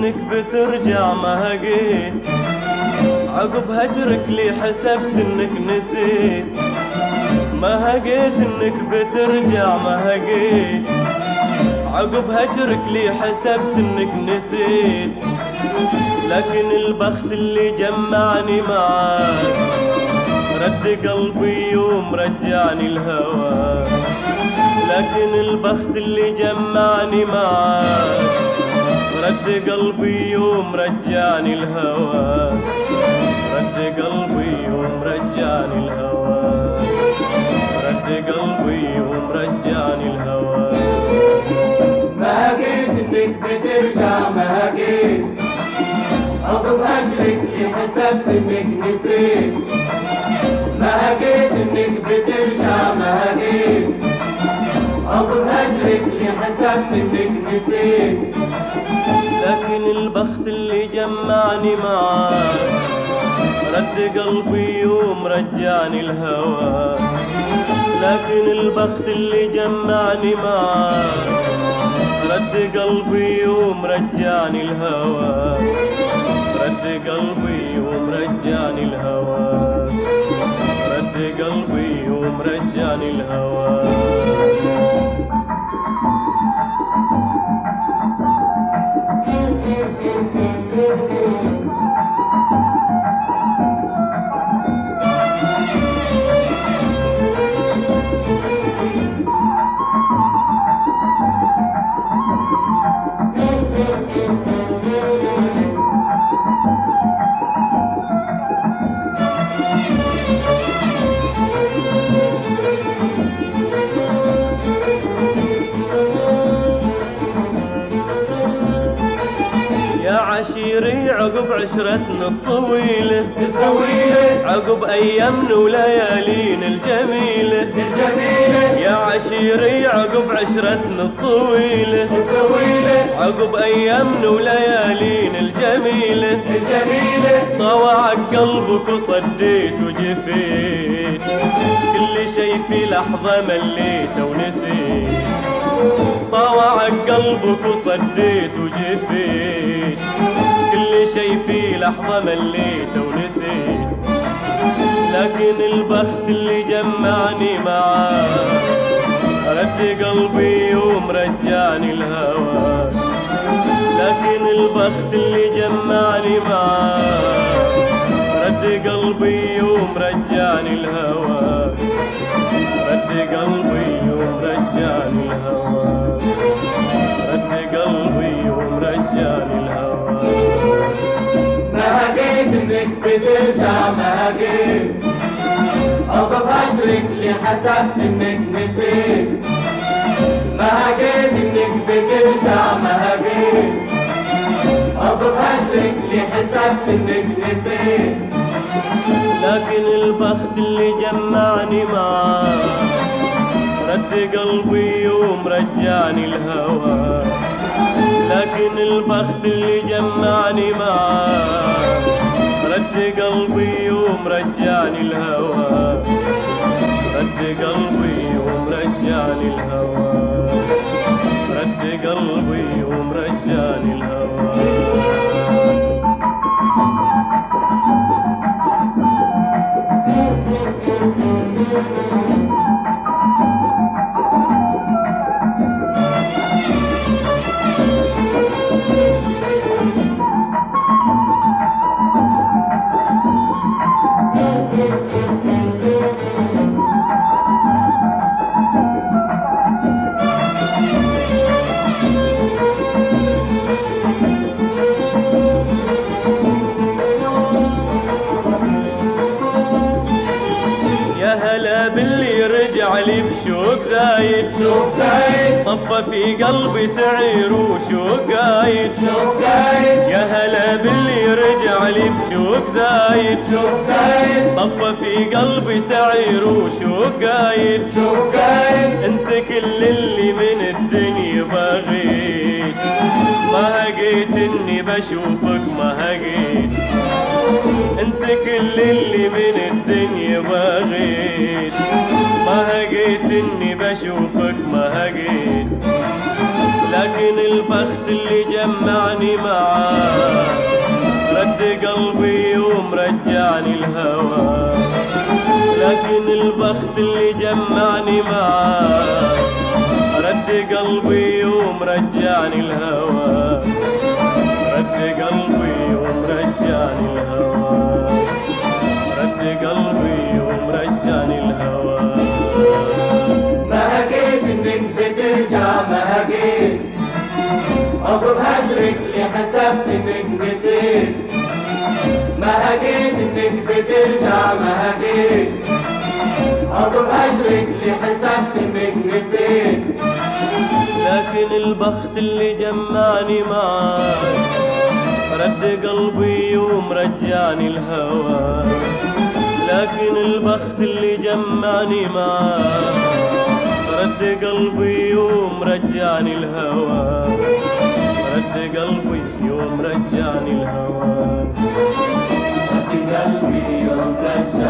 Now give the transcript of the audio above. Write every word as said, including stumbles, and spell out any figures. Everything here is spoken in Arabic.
انك بترجع ما هقيت، عقب هجرك لي حسبت انك نسيت. ما هقيت انك بترجع ما هقيت، عقب هجرك لي حسبت انك نسيت. لكن البخت اللي جمعني معاك رد قلبي يوم رجعني الهوى. لكن البخت اللي جمعني معاك رد قلبي يوم رجعني الهوى. رد قلبي يوم رجعني الهوى. رد قلبي يوم رجعني الهوى. ما هقيت انك بترجع ما هقيت، عقب هجرك لي حسبت انك نسيت. ما هقيت انك بترجع ما هقيت، عقب هجرك لي حسبت انك نسيت. لكن البخت اللي جمعني معاك رد قلبي يوم رجعني الهوى. لكن البخت اللي جمعني معاك رد قلبي يوم رجعني الهوى. رد قلبي يوم رجعني الهوى. رد قلبي يوم رجعني الهوى. عشيري عقب عشرتنا الطويلة الطويلة، عقب أيامنا وليالينا الجميلة الجميلة. يا عشيري عقب عشرتنا الطويلة الطويلة، عقب أيامنا وليالينا الجميلة الجميلة. طوعك قلبك وصديت وجفيت، كل شي في لحظة مليت ونسيت. طوعك قلبك وصديت وجفيت، كل شي في لحظة مليت ونسيت. لكن البخت اللي جمعني معاك رد قلبي يوم رجعني الهوى. لكن البخت اللي جمعني معاك رد قلبي يوم رجعني الهوى. رد قلبي يوم رجعني الهوى. رد قلبي يوم رجعني الهوى. ما هقيت انك بترجع ما هقيت، عقب هجرك لي حسبت انك نسيت. ما هقيت انك بترجع ما هقيت، عقب هجرك لي حسبت انك نسيت. لكن البخت اللي جمعني معاك رد قلبي يوم رجعني الهوى. لكن البخت اللي جمعني معاك رد قلبي يوم رجعني الهوى. رد قلبي يوم رجعني الهوى. رد قلبي يوم رجعني الهوى. باللي رجع لي بشوق زايد، شوق زايد. طفى في قلبي سعير وشوق قايد، شوق قايد. يا هلا باللي رجع لي بشوق زايد، شوق زايد. طفى في قلبي سعير وشوق قايد، شوق قايد. انت كل اللي من الدنيا بغيت. ما هقيت اني بشوفك ما هقيت، انت كل اللي من الدنيا بغيت. ما هقيت اني بشوفك ما هقيت. لكن البخت اللي جمعني معاه رد قلبي يوم رجعني الهوى. لكن البخت اللي جمعني معاه رد قلبي يوم رجعني الهوى. رد قلبي يوم رجعني الهوى. رد قلبي يوم رجعني الهوى. ما هجيت انك بترجع ما هجيت عقب هجرك اللي حسبت انك نسيت. ما هجيت انك بترجع ما هجيت عقب هجرك اللي حسبت انك نسيت. لكن البخت اللي جمعني معاك رد قلبي يوم رجعني الهوى. لكن البخت اللي جمعني معاك رد قلبي يوم رجعني الهوى. رد قلبي يوم رجعني الهوى. رد قلبي يوم رجعني